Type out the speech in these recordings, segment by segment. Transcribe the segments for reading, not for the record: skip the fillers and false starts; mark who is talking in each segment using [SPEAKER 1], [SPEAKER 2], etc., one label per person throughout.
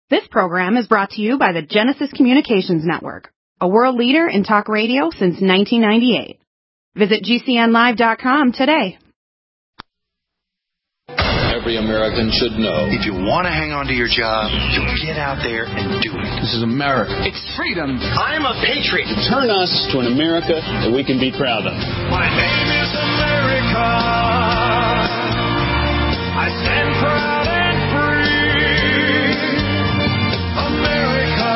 [SPEAKER 1] This program is brought to you by the Genesis Communications Network, a world leader in talk radio since 1998. Visit GCNlive.com today.
[SPEAKER 2] Every American should know.
[SPEAKER 3] If you want to hang on to your job, you get out there and do it.
[SPEAKER 2] This is America.
[SPEAKER 3] It's freedom. I'm a patriot.
[SPEAKER 2] Turn us to an America that we can be proud of.
[SPEAKER 4] My name is America. I stand proud and free. America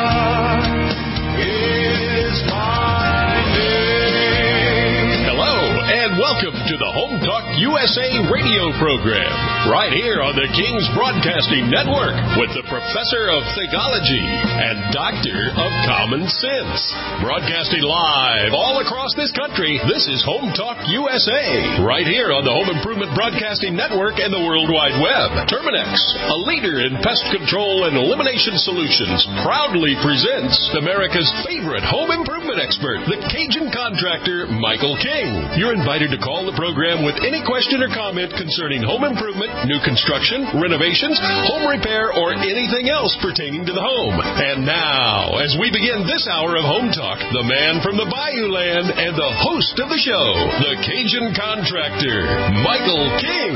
[SPEAKER 4] is my name.
[SPEAKER 5] Hello, and welcome to the Home Talk USA radio program, right here on the King's Broadcasting Network, with the Professor of Theology and Doctor of Common Sense. Broadcasting live all across this country, this is Home Talk USA, right here on the Home Improvement Broadcasting Network and the World Wide Web. Terminex, a leader in pest control and elimination solutions, proudly presents America's favorite home improvement expert, the Cajun contractor, Michael King. You're invited to call the program with any question or comment concerning home improvement, new construction, renovations, home repair, or anything else pertaining to the home. And now, as we begin this hour of Home Talk, the man from the Bayou Land and the host of the show, the Cajun contractor, Michael King.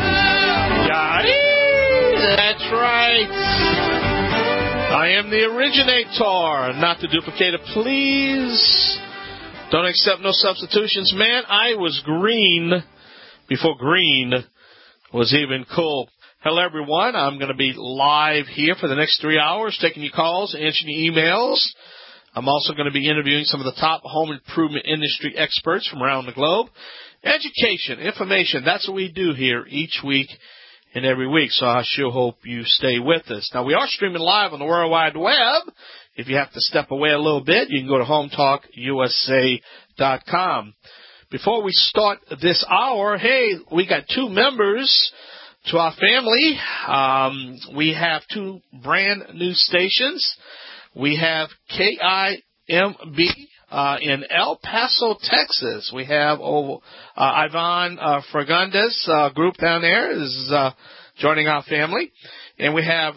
[SPEAKER 6] That's right. I am the originator, not the duplicator. Please don't accept no substitutions. Man, I was green before green was even cool. Hello, everyone. I'm going to be live here for the next 3 hours, taking your calls, answering your emails. I'm also going to be interviewing some of the top home improvement industry experts from around the globe. Education, information, that's what we do here each week and every week, so I sure hope you stay with us. Now, we are streaming live on the World Wide Web. If you have to step away a little bit, you can go to HometalkUSA.com. Before we start this hour, hey, we got two members to our family. We have two brand new stations. We have KIMB in El Paso, Texas. We have Ivan Fragundes group down there is joining our family. And we have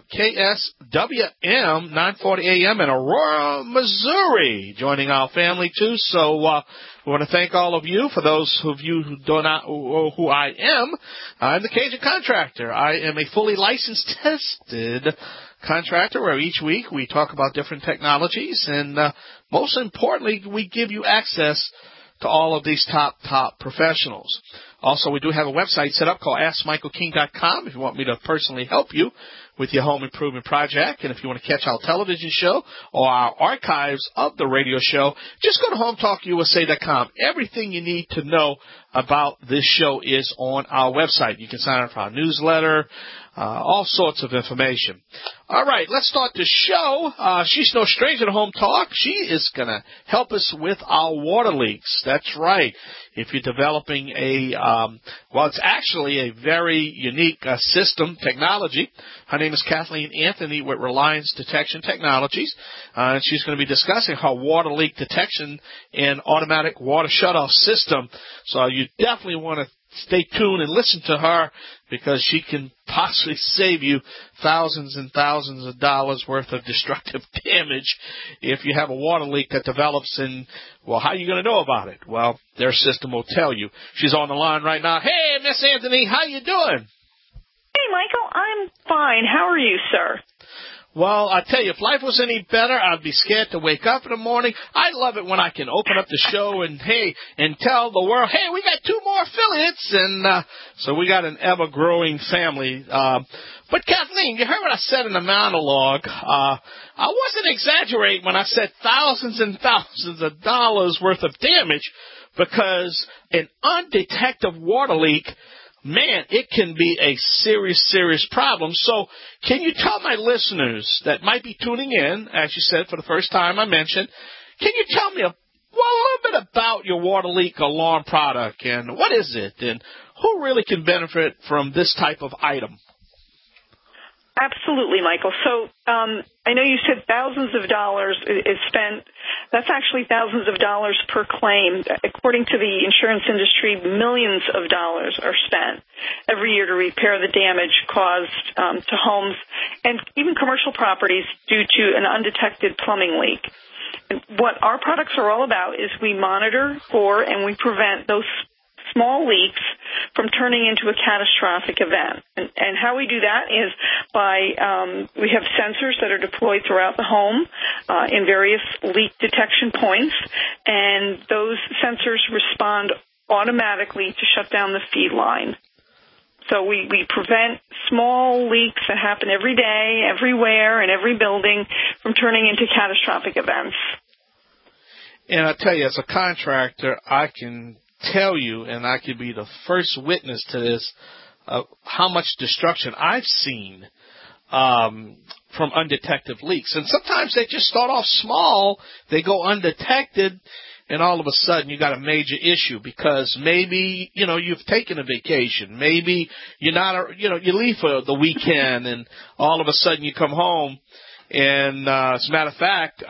[SPEAKER 6] KSWM 940 AM in Aurora, Missouri, joining our family too. So we want to thank all of you. For those of you who do not know who I am, I'm the Cajun contractor. I am a fully licensed, tested contractor where each week we talk about different technologies, and most importantly, we give you access to all of these top professionals. Also, we do have a website set up called AskMichaelKing.com if you want me to personally help you with your home improvement project. And if you want to catch our television show or our archives of the radio show, just go to HomeTalkUSA.com. Everything you need to know about this show is on our website. You can sign up for our newsletter, all sorts of information. All right, let's start the show. She's no stranger to Home Talk. She is going to help us with our water leaks. That's right. If you're developing it's actually a very unique system technology. Her name is Kathleen Anthony with Reliance Detection Technologies. And she's going to be discussing her water leak detection and automatic water shutoff system. So you definitely want to stay tuned and listen to her, because she can possibly save you thousands and thousands of dollars worth of destructive damage if you have a water leak that develops. And, well, how are you going to know about it? Well, their system will tell you. She's on the line right now. Hey, Miss Anthony, how you doing?
[SPEAKER 7] Hey, Michael, I'm fine. How are you, sir?
[SPEAKER 6] Well, I tell you, if life was any better, I'd be scared to wake up in the morning. I love it when I can open up the show and tell the world, hey, we got two more affiliates, and so we got an ever-growing family. But Kathleen, you heard what I said in the monologue. I wasn't exaggerating when I said thousands and thousands of dollars worth of damage, because an undetected water leak, man, it can be a serious problem. So can you tell my listeners that might be tuning in, as you said, for the first time I mentioned, can you tell me a little bit about your water leak alarm product, and what is it, and who really can benefit from this type of item?
[SPEAKER 7] Absolutely, Michael. So I know you said thousands of dollars is spent. That's actually thousands of dollars per claim. According to the insurance industry, millions of dollars are spent every year to repair the damage caused to homes and even commercial properties due to an undetected plumbing leak. And what our products are all about is we monitor for and we prevent those small leaks from turning into a catastrophic event. And how we do that is by we have sensors that are deployed throughout the home in various leak detection points, and those sensors respond automatically to shut down the feed line. So we prevent small leaks that happen every day, everywhere, in every building from turning into catastrophic events.
[SPEAKER 6] And I tell you, as a contractor, I can tell you, and I could be the first witness to this, how much destruction I've seen from undetected leaks. And sometimes they just start off small, they go undetected, and all of a sudden you got a major issue because maybe, you've taken a vacation. Maybe you're not, you leave for the weekend, and all of a sudden you come home. And as a matter of fact,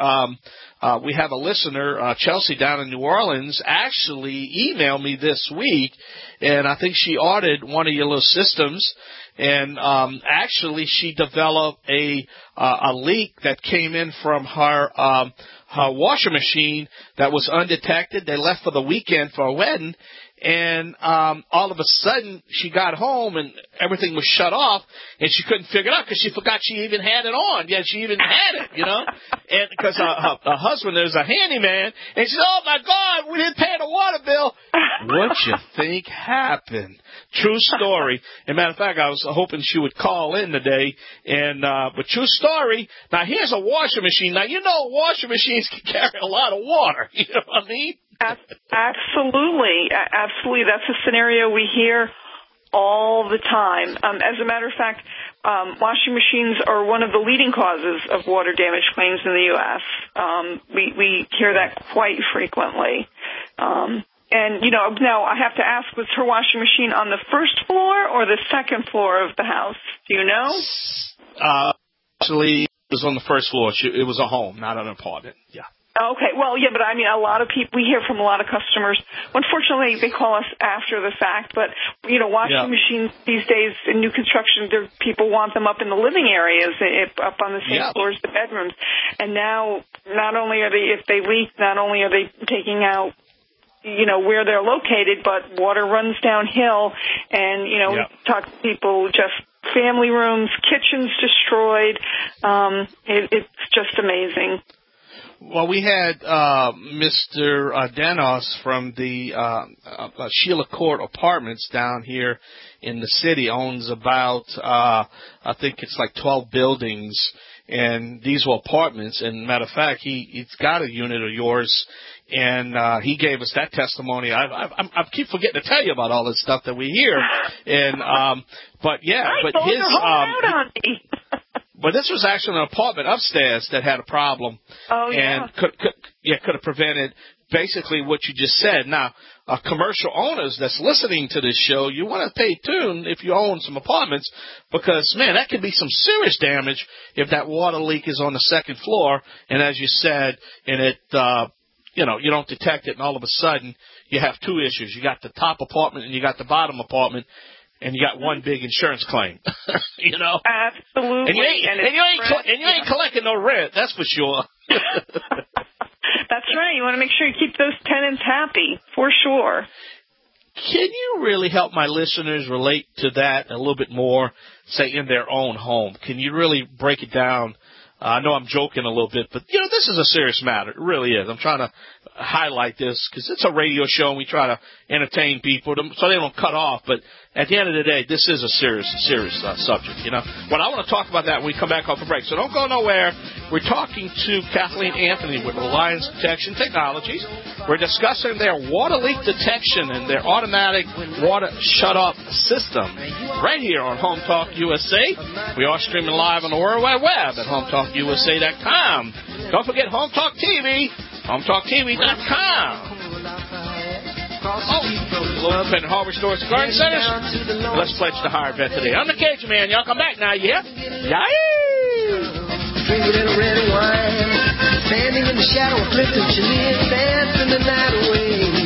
[SPEAKER 6] we have a listener, Chelsea, down in New Orleans, actually emailed me this week, and I think she ordered one of your little systems, and actually she developed a leak that came in from her washer machine that was undetected. They left for the weekend for a wedding, and all of a sudden she got home and everything was shut off, and she couldn't figure it out because she forgot she even had it on. Yeah, she even had it, and because her husband is a handyman, and she said, "Oh my God, we didn't pay the water bill." What you think happened? True story. As a matter of fact, I was hoping she would call in today, and but true story. Now here's a washer machine. Now washer machines can carry a lot of water. You know what I mean?
[SPEAKER 7] Absolutely. That's a scenario we hear all the time. As a matter of fact, washing machines are one of the leading causes of water damage claims in the U.S. We hear that quite frequently. And, now I have to ask, was her washing machine on the first floor or the second floor of the house? Do you know?
[SPEAKER 6] Actually, it was on the first floor. It was a home, not an apartment. Yeah.
[SPEAKER 7] Okay, well, yeah, but I mean, a lot of people, we hear from a lot of customers. Unfortunately, they call us after the fact, but, washing machines these days in new construction, people want them up in the living areas, up on the same floors as the bedrooms. And now, not only are they, if they leak, not only are they taking out, where they're located, but water runs downhill, and, we talk to people just family rooms, kitchens destroyed. It's just amazing.
[SPEAKER 6] Well, we had Mr. Danos from the Sheila Court Apartments down here in the city, owns about, I think it's like 12 buildings, and these were apartments. And matter of fact, he's got a unit of yours, and he gave us that testimony. I keep forgetting to tell you about all this stuff that we hear, and but his But this was actually an apartment upstairs that had a problem.
[SPEAKER 7] Oh, yeah.
[SPEAKER 6] And could have prevented basically what you just said. Now, commercial owners that's listening to this show, you want to pay attention if you own some apartments because, man, that could be some serious damage if that water leak is on the second floor. And as you said, and it, you don't detect it, and all of a sudden you have two issues. You got the top apartment and you got the bottom apartment. And you got one big insurance claim,
[SPEAKER 7] Absolutely.
[SPEAKER 6] And you ain't collecting no rent, that's for sure.
[SPEAKER 7] That's right. You want to make sure you keep those tenants happy, for sure.
[SPEAKER 6] Can you really help my listeners relate to that a little bit more, say, in their own home? Can you really break it down? I know I'm joking a little bit, but, this is a serious matter. It really is. I'm trying to highlight this because it's a radio show and we try to entertain people so they don't cut off. But at the end of the day, this is a serious subject, Well, I want to talk about that when we come back off the break. So don't go nowhere. We're talking to Kathleen Anthony with Reliance Detection Technologies. We're discussing their water leak detection and their automatic water shut-off system right here on Home Talk USA. We are streaming live on the World Wide Web at HomeTalkUSA.com. Don't forget Home Talk TV, HomeTalkTV.com. Globe and Harbor Stores and Garden Centers. Let's pledge the higher bet today. I'm the Cajun Man. Y'all come back now, yeah?
[SPEAKER 8] Drinking a red wine, standing in the shadow of Clifton Chenier, dancing the night away.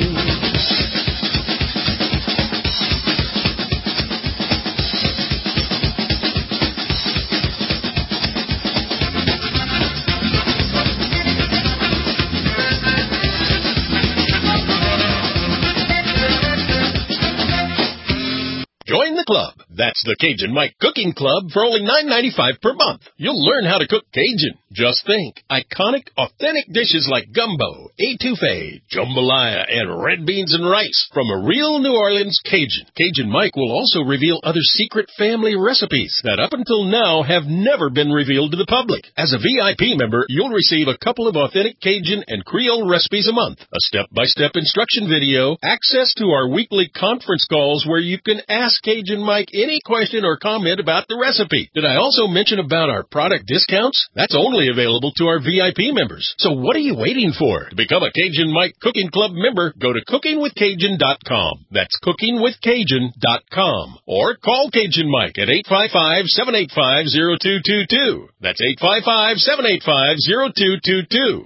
[SPEAKER 5] Join the club. That's the Cajun Mike Cooking Club for only $9.95 per month. You'll learn how to cook Cajun. Just think, iconic, authentic dishes like gumbo, etouffee, jambalaya, and red beans and rice from a real New Orleans Cajun. Cajun Mike will also reveal other secret family recipes that up until now have never been revealed to the public. As a VIP member, you'll receive a couple of authentic Cajun and Creole recipes a month, a step-by-step instruction video, access to our weekly conference calls where you can ask Cajun Mike any question or comment about the recipe. Did I also mention about our product discounts? That's only available to our VIP members. So what are you waiting for? To become a Cajun Mike Cooking Club member, go to cookingwithcajun.com. That's cookingwithcajun.com. Or call Cajun Mike at 855-785-0222. That's 855-785-0222.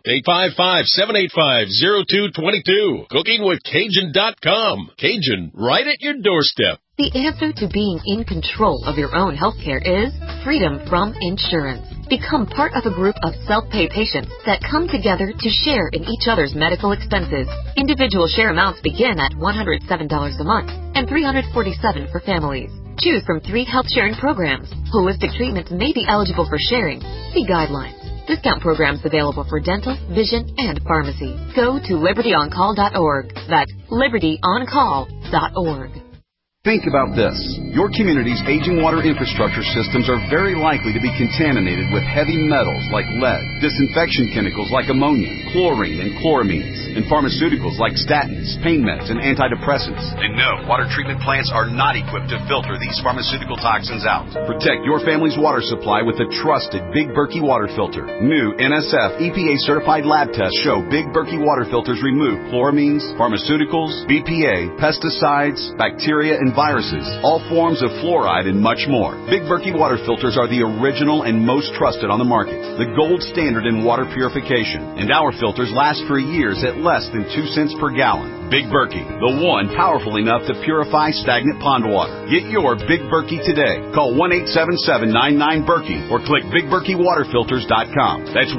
[SPEAKER 5] 855-785-0222. Cookingwithcajun.com. Cajun, right at your doorstep.
[SPEAKER 9] The answer to being in control of your own healthcare is freedom from insurance. Become part of a group of self-pay patients that come together to share in each other's medical expenses. Individual share amounts begin at $107 a month and $347 for families. Choose from 3 health sharing programs. Holistic treatments may be eligible for sharing. See guidelines. Discount programs available for dental, vision, and pharmacy. Go to libertyoncall.org. That's libertyoncall.org.
[SPEAKER 10] Think about this. Your community's aging water infrastructure systems are very likely to be contaminated with heavy metals like lead, disinfection chemicals like ammonia, chlorine and chloramines, and pharmaceuticals like statins, pain meds, and antidepressants. And no, water treatment plants are not equipped to filter these pharmaceutical toxins out. Protect your family's water supply with the trusted Big Berkey water filter. New NSF EPA-certified lab tests show Big Berkey water filters remove chloramines, pharmaceuticals, BPA, pesticides, bacteria, and viruses, all forms of fluoride, and much more. Big Berkey water filters are the original and most trusted on the market, the gold standard in water purification, and our filters last for years at less than 2 cents per gallon. Big Berkey, the one powerful enough to purify stagnant pond water. Get your Big Berkey today. Call 1-877-99-BERKEY or click BigBerkeyWaterFilters.com. That's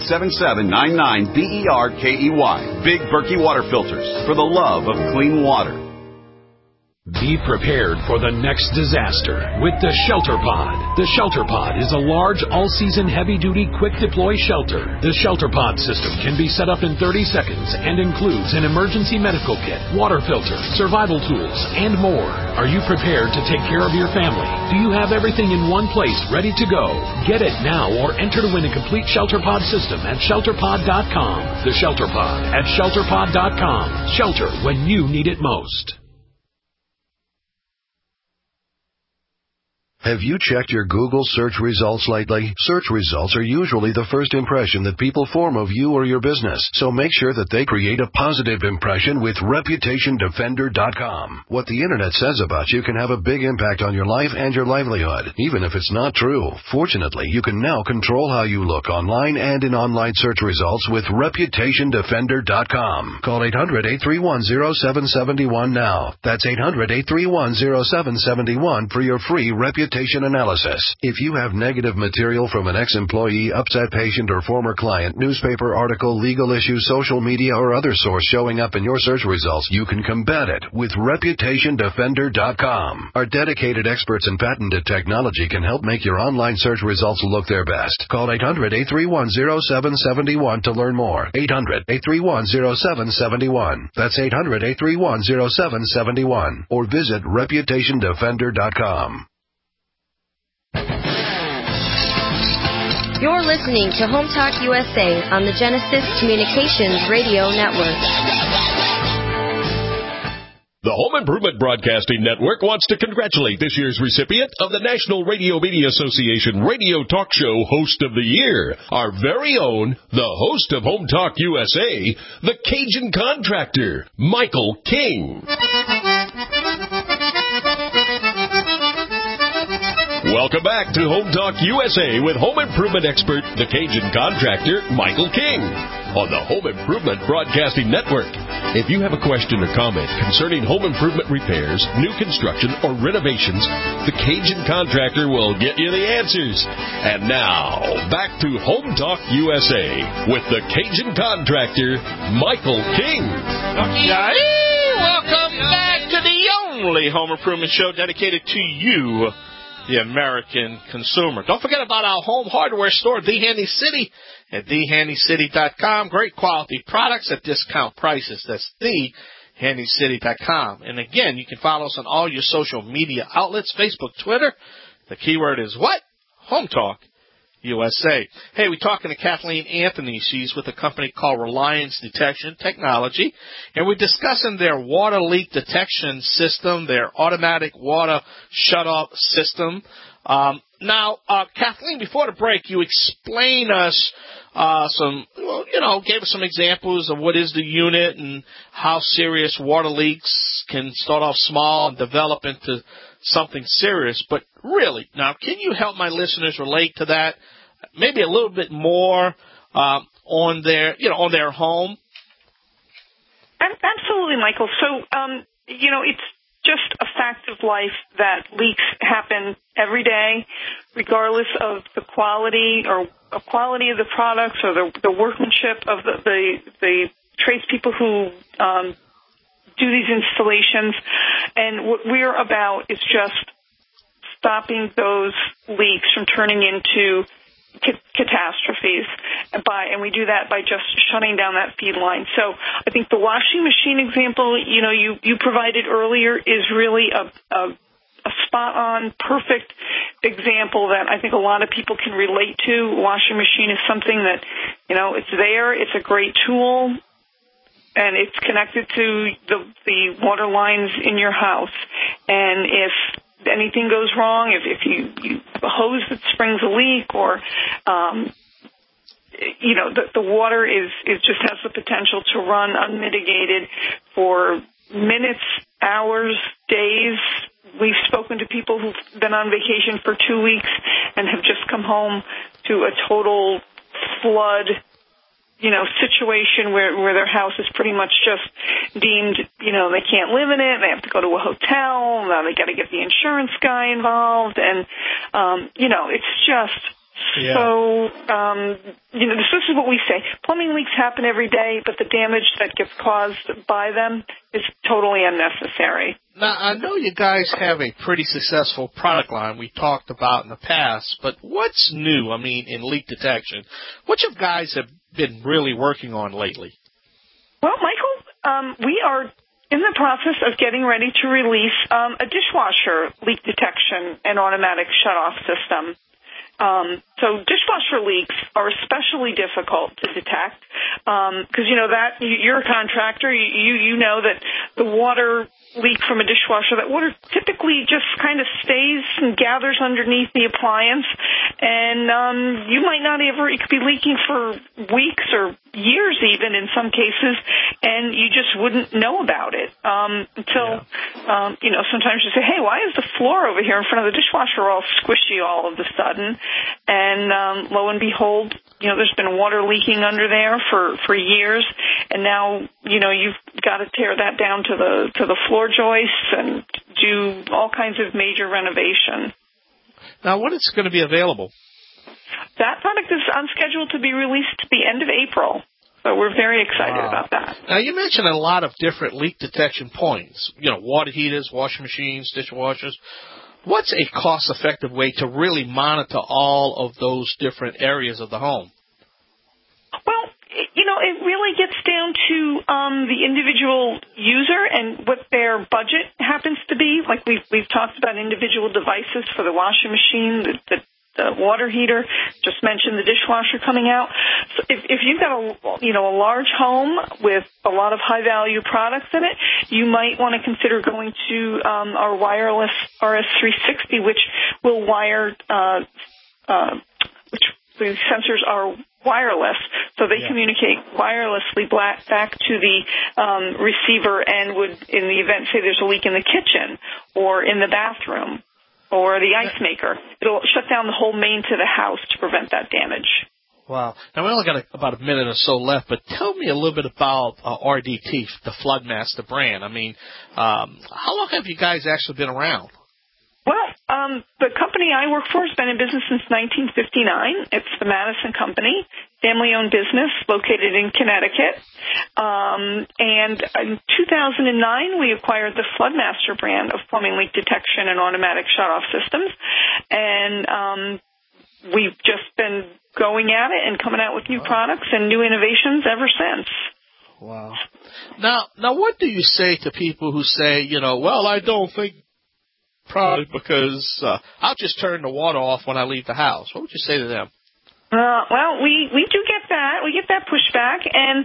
[SPEAKER 10] 1-877-99-BERKEY. Big Berkey Water Filters, for the love of clean water.
[SPEAKER 11] Be prepared for the next disaster with the Shelter Pod. The Shelter Pod is a large, all-season, heavy-duty, quick-deploy shelter. The Shelter Pod system can be set up in 30 seconds and includes an emergency medical kit, water filter, survival tools, and more. Are you prepared to take care of your family? Do you have everything in one place ready to go? Get it now or enter to win a complete Shelter Pod system at ShelterPod.com. The Shelter Pod at ShelterPod.com. Shelter when you need it most.
[SPEAKER 12] Have you checked your Google search results lately? Search results are usually the first impression that people form of you or your business, so make sure that they create a positive impression with ReputationDefender.com. What the Internet says about you can have a big impact on your life and your livelihood, even if it's not true. Fortunately, you can now control how you look online and in online search results with ReputationDefender.com. Call 800-831-0771 now. That's 800-831-0771 for your free reputation analysis. If you have negative material from an ex-employee, upset patient, or former client, newspaper article, legal issue, social media, or other source showing up in your search results, you can combat it with ReputationDefender.com. Our dedicated experts in patented technology can help make your online search results look their best. Call 800-831-0771 to learn more. 800-831-0771. That's 800-831-0771. Or visit ReputationDefender.com.
[SPEAKER 13] You're listening to Home Talk USA on the Genesis Communications Radio Network.
[SPEAKER 5] The Home Improvement Broadcasting Network wants to congratulate this year's recipient of the National Radio Media Association Radio Talk Show Host of the Year, our very own, the host of Home Talk USA, the Cajun Contractor, Michael King. Welcome back to Home Talk USA with home improvement expert, the Cajun Contractor, Michael King, on the Home Improvement Broadcasting Network. If you have a question or comment concerning home improvement repairs, new construction, or renovations, the Cajun Contractor will get you the answers. And now, back to Home Talk USA with the Cajun Contractor, Michael King.
[SPEAKER 6] Welcome back to the only home improvement show dedicated to you, the American consumer. Don't forget about our home hardware store, The Handy City, at thehandycity.com. Great quality products at discount prices. That's thehandycity.com. And again, you can follow us on all your social media outlets, Facebook, Twitter. The keyword is what? Home Talk USA. Hey, we're talking to Kathleen Anthony. She's with a company called Reliance Detection Technology, and we're discussing their water leak detection system, their automatic water shutoff system. Now, Kathleen, before the break, you explained us gave us some examples of what is the unit and how serious water leaks can start off small and develop into something serious. But really, now, can you help my listeners relate to that? Maybe a little bit more on their home.
[SPEAKER 7] Absolutely, Michael. So, it's just a fact of life that leaks happen every day, regardless of the quality of the products or the workmanship of the tradespeople who do these installations. And what we're about is just stopping those leaks from turning into catastrophes, and we do that by just shutting down that feed line. So I think the washing machine example, you provided earlier is really a spot-on, perfect example that I think a lot of people can relate to. Washing machine is something that, it's there, it's a great tool, and it's connected to the water lines in your house. And if anything goes wrong, if you have a hose that springs a leak, or the water is just has the potential to run unmitigated for minutes, hours, days. We've spoken to people who've been on vacation for 2 weeks and have just come home to a total flood situation where their house is pretty much just deemed, they can't live in it. They have to go to a hotel. Now they got to get the insurance guy involved. And, it's just so, this is what we say. Plumbing leaks happen every day, but the damage that gets caused by them is totally unnecessary.
[SPEAKER 6] Now, I know you guys have a pretty successful product line we talked about in the past, but what's new, in leak detection? What you guys have been really working on lately?
[SPEAKER 7] Well, Michael, we are in the process of getting ready to release a dishwasher leak detection and automatic shutoff system. So dishwasher leaks are especially difficult to detect because you're a contractor. You know that the water leak from a dishwasher, that water typically just kind of stays and gathers underneath the appliance, and you might not it could be leaking for weeks or years even in some cases, and you just wouldn't know about it until sometimes you say, hey, why is the floor over here in front of the dishwasher all squishy all of a sudden? And lo and behold, there's been water leaking under there for years, and now you've got to tear that down to the floor joists and do all kinds of major renovation.
[SPEAKER 6] Now, when is it going to be available?
[SPEAKER 7] That product is on schedule to be released at the end of April, so we're very excited about that.
[SPEAKER 6] Now, you mentioned a lot of different leak detection points. Water heaters, washing machines, dishwashers. What's a cost-effective way to really monitor all of those different areas of the home?
[SPEAKER 7] Well, it really gets down to the individual user and what their budget happens to be. Like we've talked about individual devices for the washing machine, the the water heater. Just mentioned the dishwasher coming out. So if you've got a large home with a lot of high value products in it, you might want to consider going to our wireless RS360, which will wire, which the sensors are wireless, so they communicate wirelessly back to the receiver, and would, in the event, say there's a leak in the kitchen or in the bathroom or the ice maker, it'll shut down the whole main to the house to prevent that damage.
[SPEAKER 6] Wow. Now, we only got about a minute or so left, but tell me a little bit about RDT, the Floodmaster brand. I mean, how long have you guys actually been around?
[SPEAKER 7] Well, the company I work for has been in business since 1959. It's the Madison Company, family-owned business located in Connecticut. And in 2009, we acquired the Floodmaster brand of plumbing leak detection and automatic shutoff systems. And we've just been going at it and coming out with new products and new innovations ever since.
[SPEAKER 6] Wow. Now, what do you say to people who say, well, I don't think probably because I'll just turn the water off when I leave the house? What would you say to them?
[SPEAKER 7] Well, we do get that. We get that pushback, and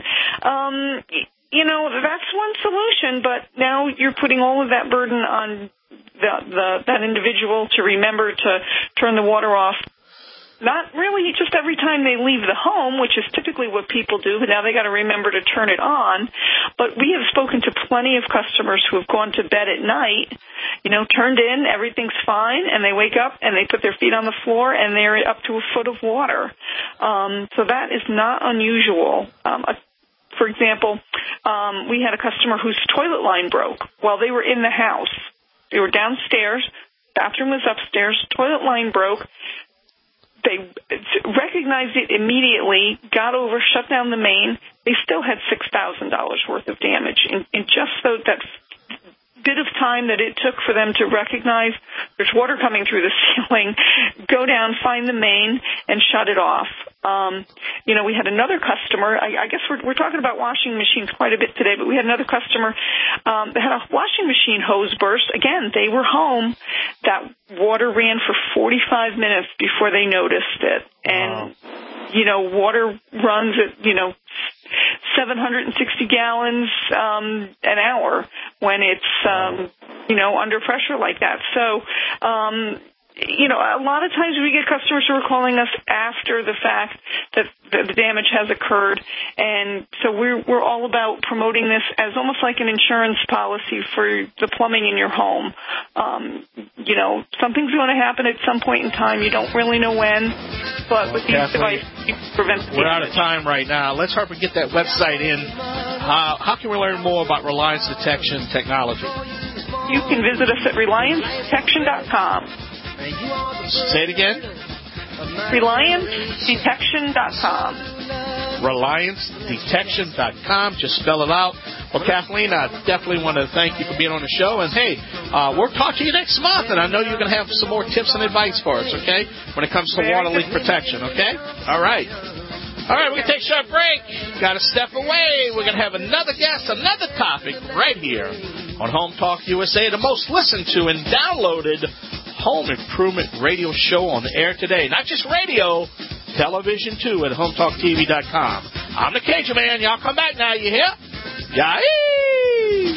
[SPEAKER 7] that's one solution. But now you're putting all of that burden on that individual to remember to turn the water off. Not really just every time they leave the home, which is typically what people do, but now they got to remember to turn it on. But we have spoken to plenty of customers who have gone to bed at night, turned in, everything's fine, and they wake up and they put their feet on the floor and they're up to a foot of water. So that is not unusual. For example, we had a customer whose toilet line broke while they were in the house. They were downstairs, bathroom was upstairs, toilet line broke. They recognized it immediately, got over, shut down the main. They still had $6,000 worth of damage in just that bit of time that it took for them to recognize there's water coming through the ceiling, go down, find the main, and shut it off. We had another customer. I guess we're talking about washing machines quite a bit today, but we had another customer that had a washing machine hose burst. Again, they were home. That water ran for 45 minutes before they noticed it. And, water runs at, 760 gallons an hour when it's, under pressure like that. So, a lot of times we get customers who are calling us after the fact that the damage has occurred, and so we're all about promoting this as almost like an insurance policy for the plumbing in your home. Something's going to happen at some point in time. You don't really know when, but with these devices, you prevent the damage.
[SPEAKER 6] We're out of time right now. Let's hurry and get that website in. How can we learn more about Reliance Detection Technology?
[SPEAKER 7] You can visit us at RelianceDetection.com.
[SPEAKER 6] Say it again.
[SPEAKER 7] RelianceDetection.com.
[SPEAKER 6] RelianceDetection.com. Just spell it out. Well, Kathleen, I definitely want to thank you for being on the show. And, hey, we'll talk to you next month, and I know you're going to have some more tips and advice for us, okay, when it comes to water leak protection, okay? All right. All right, we're going to take a short break. Got to step away. We're going to have another guest, another topic right here on Home Talk USA, the most listened to and downloaded home improvement radio show on the air today. Not just radio, television too at HomeTalkTV.com. I'm the Cajun Man. Y'all come back now, you hear? Yay!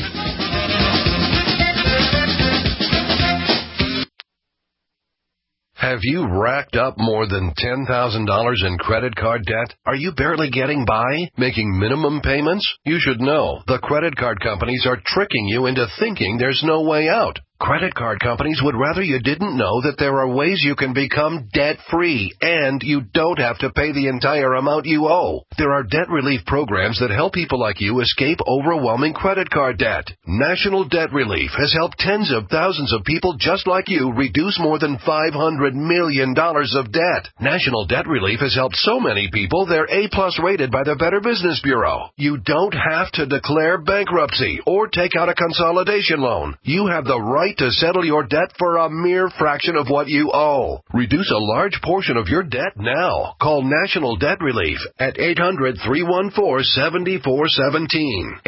[SPEAKER 12] Have you racked up more than $10,000 in credit card debt? Are you barely getting by, making minimum payments? You should know the credit card companies are tricking you into thinking there's no way out. Credit card companies would rather you didn't know that there are ways you can become debt-free, and you don't have to pay the entire amount you owe. There are debt relief programs that help people like you escape overwhelming credit card debt. National Debt Relief has helped tens of thousands of people just like you reduce more than $500 million of debt. National Debt Relief has helped so many people they're A-plus rated by the Better Business Bureau. You don't have to declare bankruptcy or take out a consolidation loan. You have the right to settle your debt for a mere fraction of what you owe. Reduce a large portion of your debt now. Call National Debt Relief at 800-314-7417.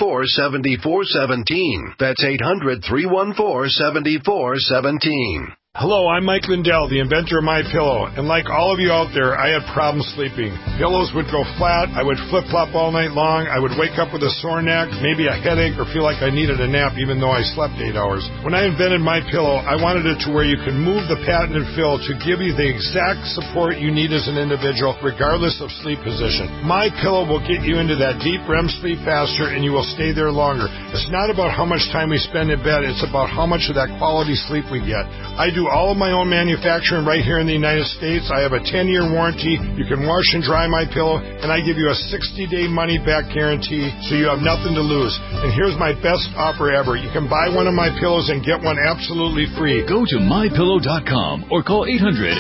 [SPEAKER 12] 800-314-7417. That's 800-314-7417.
[SPEAKER 14] Hello, I'm Mike Lindell, the inventor of MyPillow, and like all of you out there, I had problems sleeping. Pillows would go flat, I would flip-flop all night long, I would wake up with a sore neck, maybe a headache, or feel like I needed a nap even though I slept 8 hours. When I invented MyPillow, I wanted it to where you could move the patented fill to give you the exact support you need as an individual, regardless of sleep position. MyPillow will get you into that deep REM sleep faster, and you will stay there longer. It's not about how much time we spend in bed, it's about how much of that quality sleep we get. I do all of my own manufacturing right here in the United States. I have a 10-year warranty. You can wash and dry MyPillow, and I give you a 60-day money-back guarantee, so you have nothing to lose. And here's my best offer ever. You can buy one of my pillows and get one absolutely free.
[SPEAKER 15] Go to MyPillow.com or call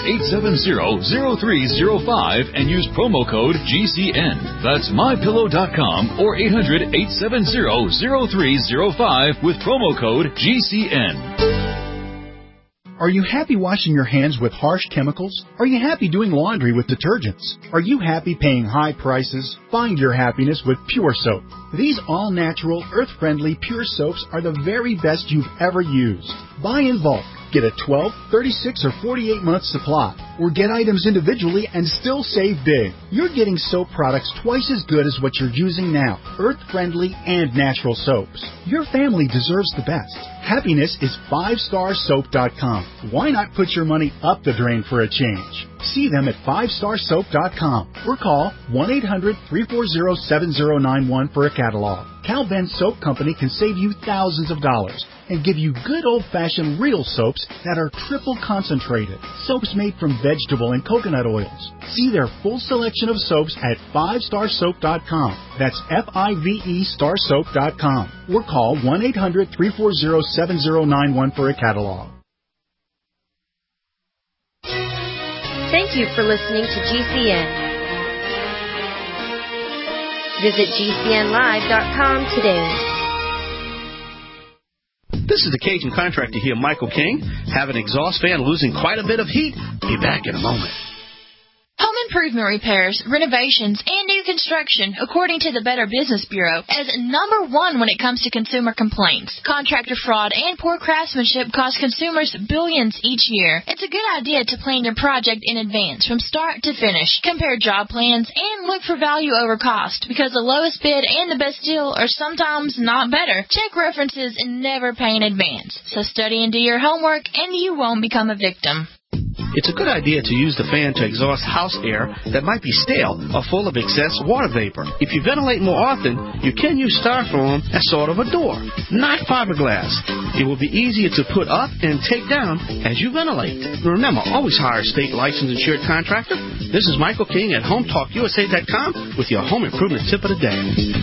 [SPEAKER 15] 800-870-0305 and use promo code GCN. That's MyPillow.com or 800-870-0305 with promo code GCN.
[SPEAKER 16] Are you happy washing your hands with harsh chemicals? Are you happy doing laundry with detergents? Are you happy paying high prices? Find your happiness with Pure Soap. These all-natural, earth-friendly Pure Soaps are the very best you've ever used. Buy in bulk. Get a 12, 36, or 48-month supply. Or get items individually and still save big. You're getting soap products twice as good as what you're using now. Earth-friendly and natural soaps. Your family deserves the best. Happiness is 5starsoap.com. Why not put your money up the drain for a change? See them at 5starsoap.com or call 1-800-340-7091 for a catalog. Cal Ben Soap Company can save you thousands of dollars and give you good old-fashioned real soaps that are triple concentrated. Soaps made from vegetable and coconut oils. See their full selection of soaps at 5starsoap.com. That's F-I-V-E starsoap.com. Or call 1-800-340-7091 for a catalog.
[SPEAKER 13] Thank you for listening to GCN. Visit GCNlive.com today.
[SPEAKER 17] This is the Cajun Contractor here, Michael King. Have an exhaust fan losing quite a bit of heat? Be back in a moment.
[SPEAKER 18] Home improvement repairs, renovations, and new construction, according to the Better Business Bureau, as number one when it comes to consumer complaints. Contractor fraud and poor craftsmanship cost consumers billions each year. It's a good idea to plan your project in advance, from start to finish. Compare job plans and look for value over cost, because the lowest bid and the best deal are sometimes not better. Check references and never pay in advance. So study and do your homework, and you won't become a victim.
[SPEAKER 17] It's a good idea to use the fan to exhaust house air that might be stale or full of excess water vapor. If you ventilate more often, you can use styrofoam as sort of a door, not fiberglass. It will be easier to put up and take down as you ventilate. Remember, always hire a state licensed insured contractor. This is Michael King at HomeTalkUSA.com with your home improvement tip of the day.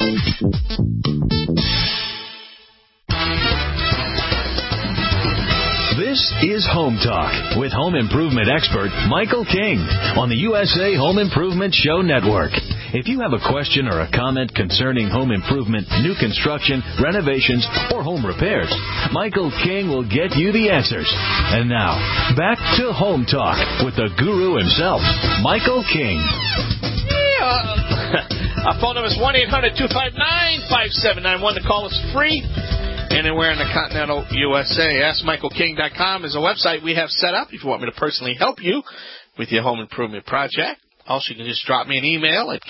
[SPEAKER 15] This is Home Talk with home improvement expert Michael King on the USA Home Improvement Show Network. If you have a question or a comment concerning home improvement, new construction, renovations, or home repairs, Michael King will get you the answers. And now, back to Home Talk with the guru himself, Michael King.
[SPEAKER 6] Our phone number is 1-800-259-5791. The call is free. Anywhere in the continental USA. AskMichaelKing.com is a website we have set up if you want me to personally help you with your home improvement project. Also, you can just drop me an email at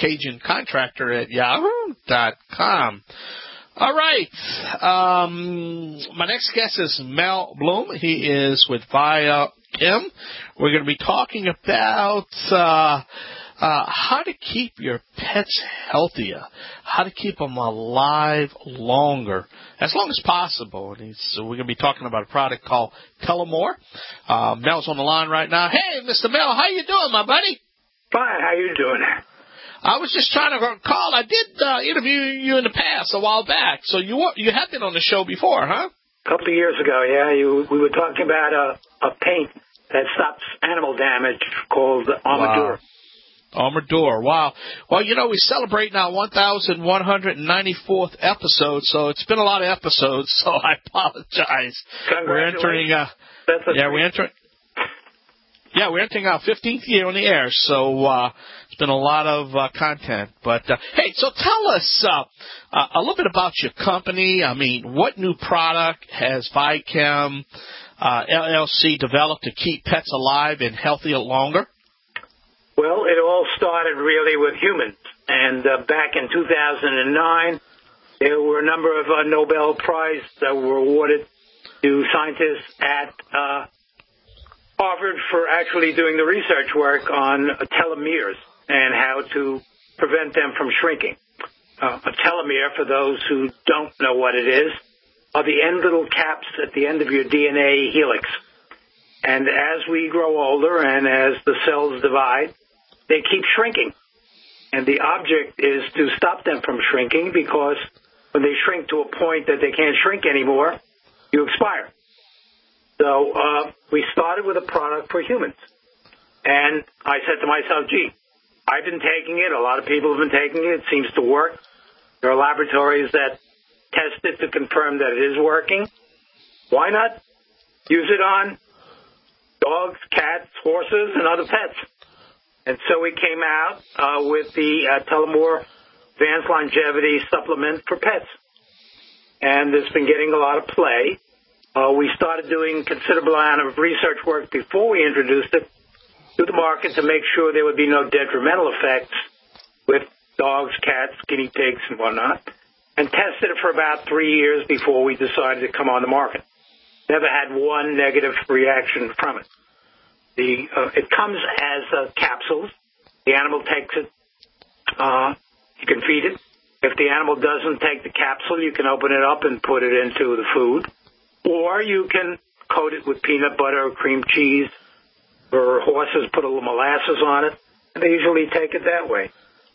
[SPEAKER 6] CajunContractor@yahoo.com. All right. My next guest is Mel Bloom. He is with ViaChem. We're going to be talking about how to keep your pets healthier, how to keep them alive longer, as long as possible. And we're going to be talking about a product called Telemore. Mel's on the line right now. Hey, Mr. Mel, how you doing, my buddy?
[SPEAKER 19] Fine. How you doing?
[SPEAKER 6] I was just trying to call. I did interview you in the past, a while back. So you have been on the show before, huh?
[SPEAKER 19] A couple of years ago, yeah. We were talking about a paint that stops animal damage called Armadur.
[SPEAKER 6] Wow. Armadur, wow. Well, we celebrate now 1,194th episode, so it's been a lot of episodes, so I apologize.
[SPEAKER 19] Congratulations.
[SPEAKER 6] We're entering our 15th year on the air, so it's been a lot of content. But, hey, so tell us a little bit about your company. I mean, what new product has ViaChem LLC developed to keep pets alive and healthier longer?
[SPEAKER 19] Well, it all started really with humans. And back in 2009, there were a number of Nobel Prizes that were awarded to scientists at Harvard for actually doing the research work on telomeres and how to prevent them from shrinking. A telomere, for those who don't know what it is, are the end little caps at the end of your DNA helix. And as we grow older and as the cells divide, they keep shrinking. And the object is to stop them from shrinking, because when they shrink to a point that they can't shrink anymore, you expire. So we started with a product for humans. And I said to myself, gee, I've been taking it. A lot of people have been taking it. It seems to work. There are laboratories that test it to confirm that it is working. Why not use it on dogs, cats, horses, and other pets? And so we came out with the Telomore Advanced Longevity Supplement for pets. And it's been getting a lot of play. We started doing considerable amount of research work before we introduced it to the market to make sure there would be no detrimental effects with dogs, cats, guinea pigs, and whatnot, and tested it for about 3 years before we decided to come on the market. Never had one negative reaction from it. It comes as capsules. The animal takes it. You can feed it. If the animal doesn't take the capsule, you can open it up and put it into the food. Or you can coat it with peanut butter or cream cheese. For horses, put a little molasses on it. And they usually take it that way.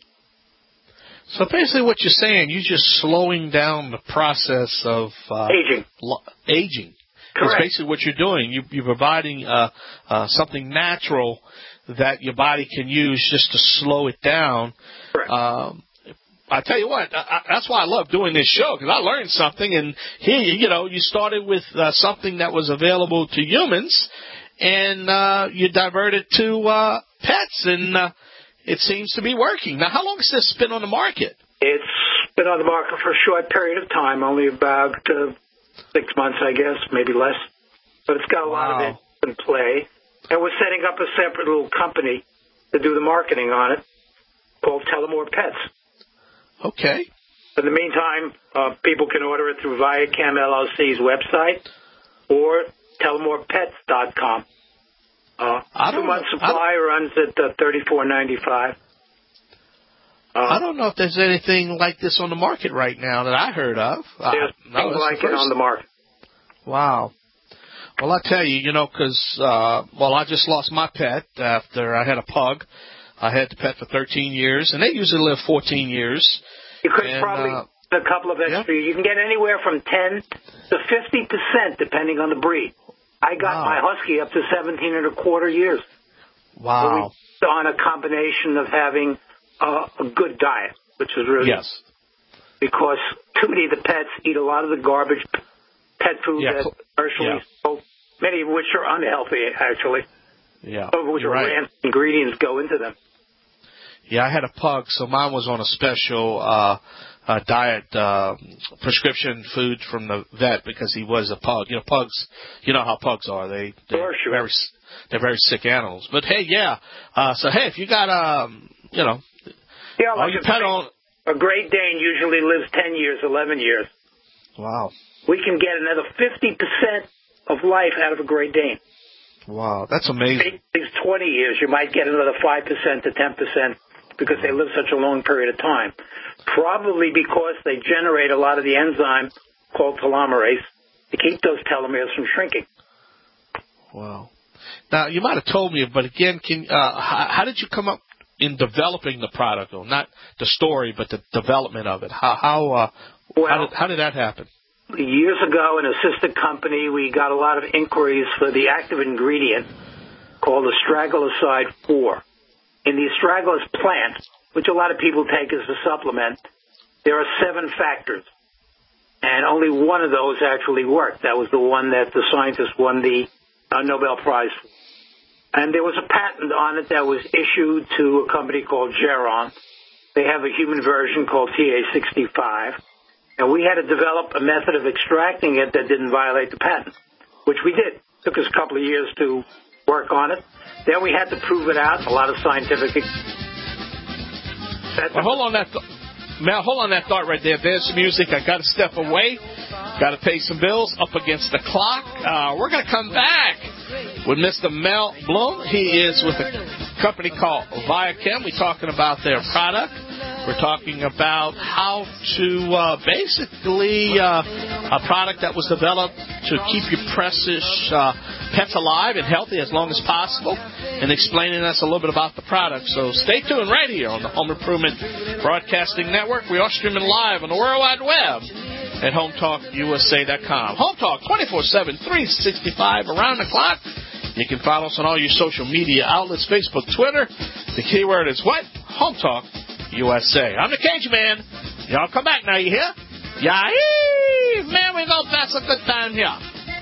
[SPEAKER 6] So basically what you're saying, you're just slowing down the process of
[SPEAKER 19] aging.
[SPEAKER 6] Aging.
[SPEAKER 19] Correct.
[SPEAKER 6] That's basically what you're doing. You're providing something natural that your body can use just to slow it down.
[SPEAKER 19] Correct.
[SPEAKER 6] I tell you what, that's why I love doing this show, because I learned something. And here, you started with something that was available to humans, and you diverted to pets, and it seems to be working. Now, how long has this been on the market?
[SPEAKER 19] It's been on the market for a short period of time, only about 6 months, I guess, maybe less. But it's got a lot of it in play. And we're setting up a separate little company to do the marketing on it called Telomore Pets.
[SPEAKER 6] Okay.
[SPEAKER 19] In the meantime, people can order it through Viachem LLC's website or TelomorePets.com. 2-month supply runs at $34.95.
[SPEAKER 6] I don't know if there's anything like this on the market right now that I heard of.
[SPEAKER 19] There's things like it on the market.
[SPEAKER 6] Wow. Well, I tell you, because, I just lost my pet after I had a pug. I had the pet for 13 years, and they usually live 14 years.
[SPEAKER 19] You could probably get a couple of extra. You can get anywhere from 10 to 50%, depending on the breed. I got my husky up to 17 1/4 years.
[SPEAKER 6] Wow.
[SPEAKER 19] So on a combination of having a good diet, which is really because too many of the pets eat a lot of the garbage pet food that's commercially sold, many of which are unhealthy, actually.
[SPEAKER 6] Yeah.
[SPEAKER 19] Some of which are rancid ingredients go into them.
[SPEAKER 6] Yeah, I had a pug, so mine was on a special diet prescription food from the vet because he was a pug. Pugs, you know how pugs are. They're very sick animals. But hey, if you got
[SPEAKER 19] like
[SPEAKER 6] your pet on
[SPEAKER 19] a Great Dane usually lives 10 years, 11 years.
[SPEAKER 6] Wow.
[SPEAKER 19] We can get another 50% of life out of a Great Dane.
[SPEAKER 6] Wow, that's amazing.
[SPEAKER 19] These 20 years, you might get another 5% to 10% because they live such a long period of time. Probably because they generate a lot of the enzyme called telomerase to keep those telomeres from shrinking.
[SPEAKER 6] Wow. Now, you might have told me, but again, how did you come up in developing the product, though? Not the story, but the development of it. How did that happen?
[SPEAKER 19] Years ago, in a sister company, we got a lot of inquiries for the active ingredient called astragaloside 4. In the astragalus plant, which a lot of people take as a supplement, there are 7 factors. And only one of those actually worked. That was the one that the scientists won the Nobel Prize for. And there was a patent on it that was issued to a company called Geron. They have a human version called TA65. And we had to develop a method of extracting it that didn't violate the patent, which we did. Took us a couple of years to work on it. Then we had to prove it out. A lot of scientific.
[SPEAKER 6] Well, hold on that. Mel, hold on that thought right there. There's some music. I got to step away. Got to pay some bills. Up against the clock. We're going to come back with Mr. Mel Bloom. He is with a company called Viachem. We're talking about their product. We're talking about how to basically a product that was developed to keep your precious pets alive and healthy as long as possible, and explaining us a little bit about the product. So stay tuned right here on the Home Improvement Broadcasting Network. We are streaming live on the World Wide Web at HomeTalkUSA.com. Home Talk 24/7, 365 around the clock. You can follow us on all your social media outlets, Facebook, Twitter. The keyword is what? Home Talk USA. I'm the Cajun Man. Y'all come back now, you hear? Yahee! Man, we gonna pass a good time here.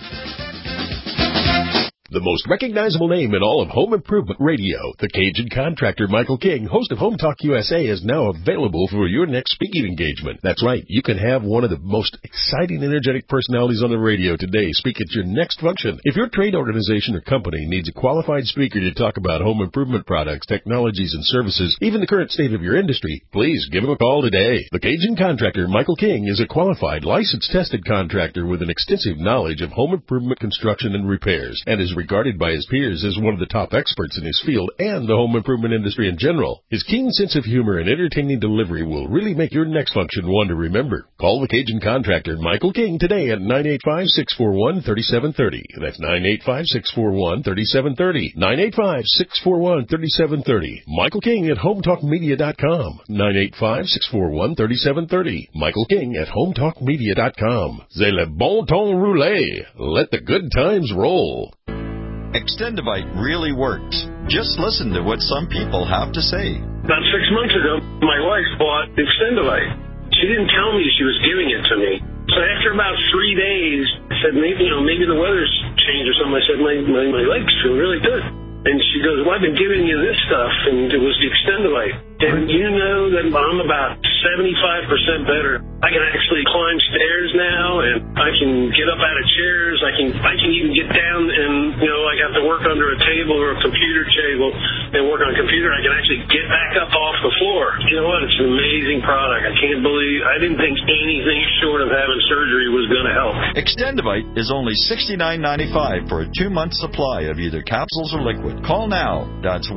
[SPEAKER 5] The most recognizable name in all of home improvement radio, the Cajun contractor Michael King, host of Home Talk USA, is now available for your next speaking engagement. That's right, you can have one of the most exciting, energetic personalities on the radio today speak at your next function. If your trade organization or company needs a qualified speaker to talk about home improvement products, technologies, and services, even the current state of your industry, please give him a call today. The Cajun contractor Michael King is a qualified, licensed, tested contractor with an extensive knowledge of home improvement construction and repairs, and is regarded by his peers as one of the top experts in his field and the home improvement industry in general. His keen sense of humor and entertaining delivery will really make your next function one to remember. Call the Cajun contractor Michael King today at 985-641-3730. That's 985-641-3730. 985-641-3730. Michael King at HomeTalkMedia.com. 985-641-3730. Michael King at HomeTalkMedia.com. C'est le bon temps roulé. Let the good times roll.
[SPEAKER 20] Extendivite really works. Just listen to what some people have to say.
[SPEAKER 21] About 6 months ago, my wife bought Extendivite. She didn't tell me she was giving it to me. So after about 3 days, I said, maybe the weather's changed or something. I said, my legs feel really good. And she goes, well, I've been giving you this stuff, and it was the Extendivite. And you know that I'm about 75% better. I can actually climb stairs now, and I can get up out of chairs. I can even get down and, like have to work under a table or a computer table and work on a computer. I can actually get back up off the floor. You know what? It's an amazing product. I didn't think anything short of having surgery was going to help.
[SPEAKER 20] Extendivite is only $69.95 for a 2-month supply of either capsules or liquid. Call now. That's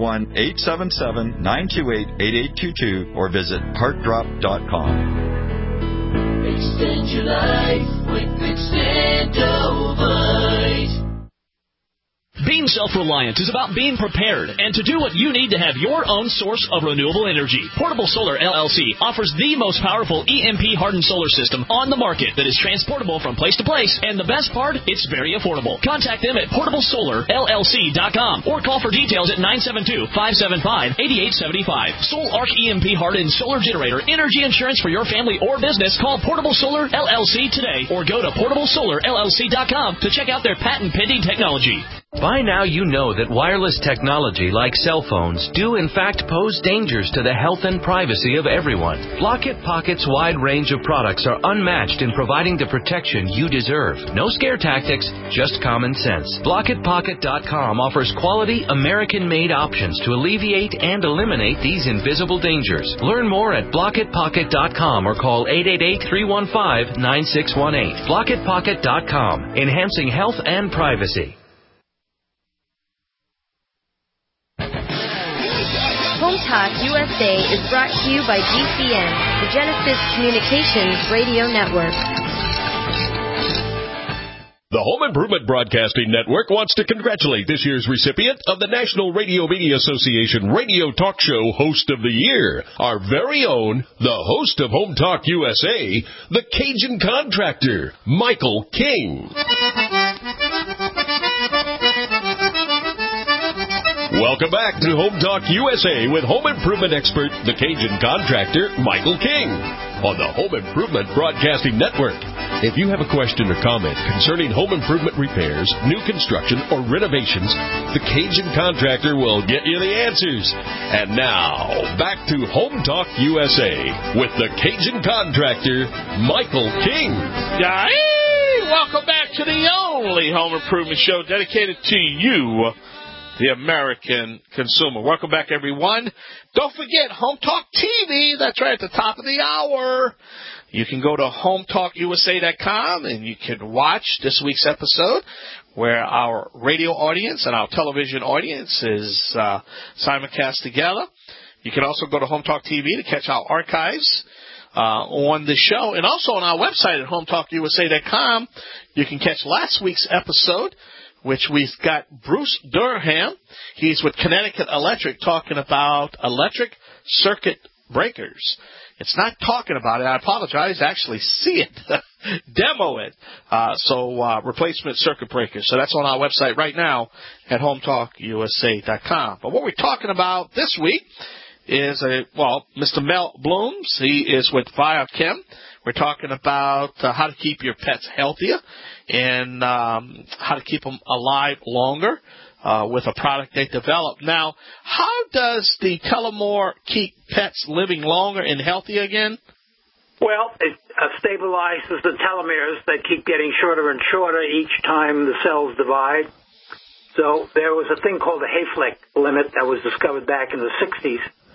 [SPEAKER 20] 1-877-928-8822 or visit heartdrop.com.
[SPEAKER 4] Extend your life with Extendivite.
[SPEAKER 22] Being self-reliant is about being prepared and to do what you need to have your own source of renewable energy. Portable Solar LLC offers the most powerful EMP-hardened solar system on the market that is transportable from place to place, and the best part, it's very affordable. Contact them at portablesolarllc.com or call for details at 972-575-8875. Sol Arc EMP-hardened solar generator energy insurance for your family or business. Call Portable Solar LLC today or go to portablesolarllc.com to check out their patent-pending technology.
[SPEAKER 23] By now you know that wireless technology like cell phones do in fact pose dangers to the health and privacy of everyone. Block-It Pocket's wide range of products are unmatched in providing the protection you deserve. No scare tactics, just common sense. BlockItPocket.com offers quality American-made options to alleviate and eliminate these invisible dangers. Learn more at BlockItPocket.com or call 888-315-9618. BlockItPocket.com, enhancing health and privacy.
[SPEAKER 13] Home Talk USA is brought to you by GCN, the Genesis Communications Radio Network.
[SPEAKER 5] The Home Improvement Broadcasting Network wants to congratulate this year's recipient of the National Radio Media Association Radio Talk Show Host of the Year, our very own, the host of Home Talk USA, the Cajun contractor, Michael King. Welcome back to Home Talk USA with home improvement expert, the Cajun contractor, Michael King, on the Home Improvement Broadcasting Network. If you have a question or comment concerning home improvement repairs, new construction, or renovations, the Cajun contractor will get you the answers. And now, back to Home Talk USA with the Cajun contractor, Michael King.
[SPEAKER 6] Yay! welcome back to the only home improvement show dedicated to you, the American consumer. Welcome back, everyone. Don't forget, Home Talk TV. That's right, at the top of the hour. You can go to HomeTalkUSA.com, and you can watch this week's episode where our radio audience and our television audience is simulcast together. You can also go to Home Talk TV to catch our archives on the show. And also on our website at HomeTalkUSA.com, you can catch last week's episode, which we've got Bruce Durham. He's with Connecticut Electric talking about electric circuit breakers. It's not talking about it. I apologize. Actually see it. Demo it. Replacement circuit breakers. So that's on our website right now at HomeTalkUSA.com. But what we're talking about this week is, Mr. Mel Blooms. He is with Biochem. We're talking about how to keep your pets healthier and how to keep them alive longer with a product they developed. Now, how does the Telemore keep pets living longer and healthier again?
[SPEAKER 19] Well, it stabilizes the telomeres that keep getting shorter and shorter each time the cells divide. So there was a thing called the Hayflick limit that was discovered back in the 60s.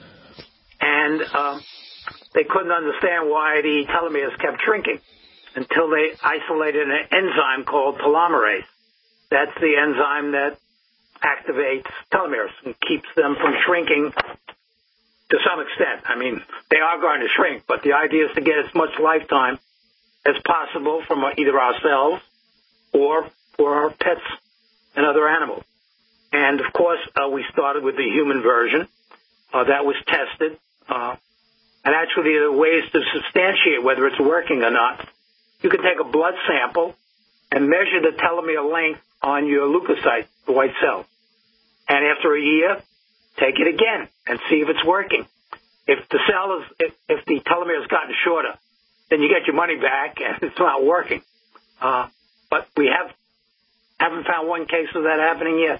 [SPEAKER 19] And they couldn't understand why the telomeres kept shrinking until they isolated an enzyme called telomerase. That's the enzyme that activates telomeres and keeps them from shrinking to some extent. I mean, they are going to shrink, but the idea is to get as much lifetime as possible from either ourselves or for our pets and other animals. And, of course, we started with the human version. That was tested. And actually, there are ways to substantiate whether it's working or not. You can take a blood sample and measure the telomere length on your leukocyte, the white cell. And after a year, take it again and see if it's working. If the telomere has gotten shorter, then you get your money back and it's not working. But we haven't found one case of that happening yet.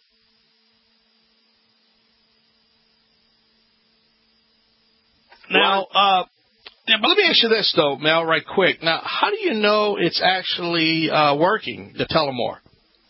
[SPEAKER 6] Now, but let me ask you this, though, Mel, right quick. Now, how do you know it's actually working, the Telemore?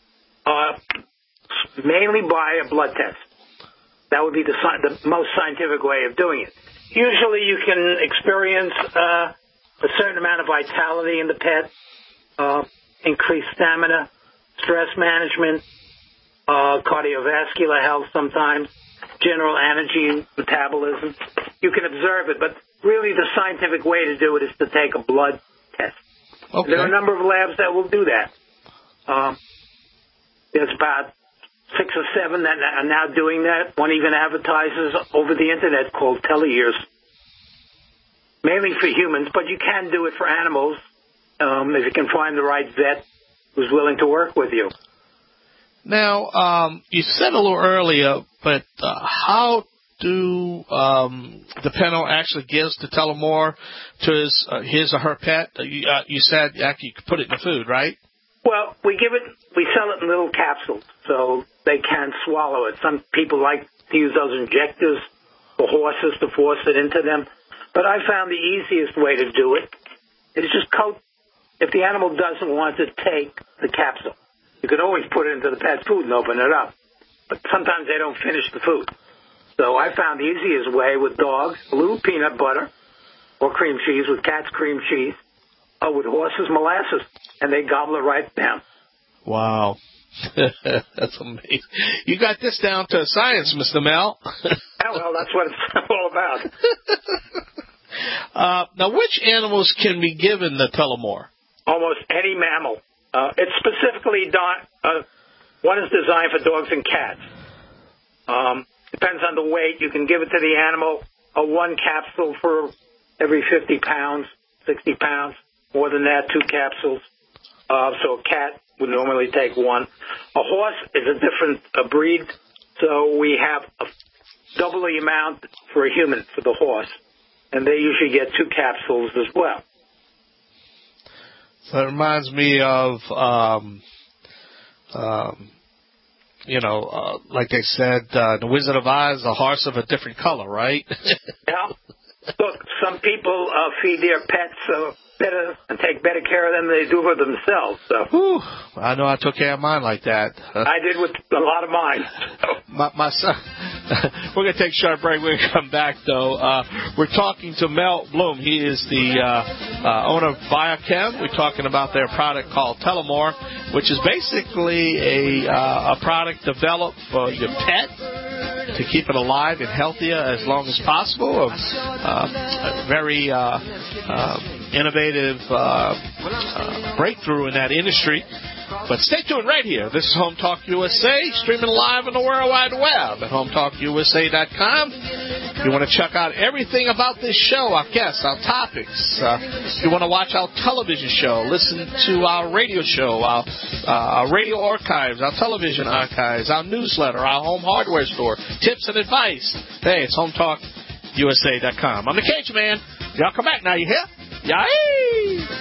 [SPEAKER 19] Mainly by a blood test. That would be the most scientific way of doing it. Usually you can experience a certain amount of vitality in the pet, increased stamina, stress management, cardiovascular health sometimes, general energy metabolism. You can observe it, but really the scientific way to do it is to take a blood test. Okay. There are a number of labs that will do that. There's about 6 or 7 that are now doing that. One even advertises over the Internet called TeleYears. Mainly for humans, but you can do it for animals if you can find the right vet who's willing to work with you.
[SPEAKER 6] Now, you said a little earlier, but how do the Peno actually gives the Telemore to his or her pet? You said you could put it in the food, right?
[SPEAKER 19] Well, we sell it in little capsules, so they can swallow it. Some people like to use those injectors for horses to force it into them. But I found the easiest way to do it is just coat. If the animal doesn't want to take the capsule, you can always put it into the pet's food and open it up. But sometimes they don't finish the food. So I found the easiest way with dogs, a little peanut butter or cream cheese, with cats cream cheese, or with horses molasses, and they gobble it right down.
[SPEAKER 6] Wow. That's amazing. You got this down to science, Mr. Mel.
[SPEAKER 19] Yeah, well, that's what it's all about.
[SPEAKER 6] Now, which animals can be given the Telemore?
[SPEAKER 19] Almost any mammal. It's specifically one is designed for dogs and cats. Depends on the weight. You can give it to the animal, one capsule for every 50 pounds, 60 pounds. More than that, 2 capsules. So a cat would normally take 1. A horse is a different breed, so we have double the amount for a human for the horse, and they usually get 2 capsules as well.
[SPEAKER 6] So it reminds me of, like they said, the Wizard of Oz, a horse of a different color, right?
[SPEAKER 19] Yeah. Look, some people feed their pets better and take better care of them than they do for themselves. So.
[SPEAKER 6] Whew, I know I took care of mine like that.
[SPEAKER 19] I did with a lot of mine.
[SPEAKER 6] My son. We're going to take a short break. We're going to come back, though. We're talking to Mel Bloom. He is the owner of Biochem. We're talking about their product called Telemore, which is basically a product developed for your pet to keep it alive and healthier as long as possible. A very innovative breakthrough in that industry. But stay tuned right here. This is Home Talk USA, streaming live on the World Wide Web at HomeTalkUSA.com. If you want to check out everything about this show, our guests, our topics, if you want to watch our television show, listen to our radio show, our radio archives, our television archives, our newsletter, our home hardware store, tips and advice, hey, it's HomeTalkUSA.com. I'm the Cajun Man. Y'all come back now, you hear? Yay!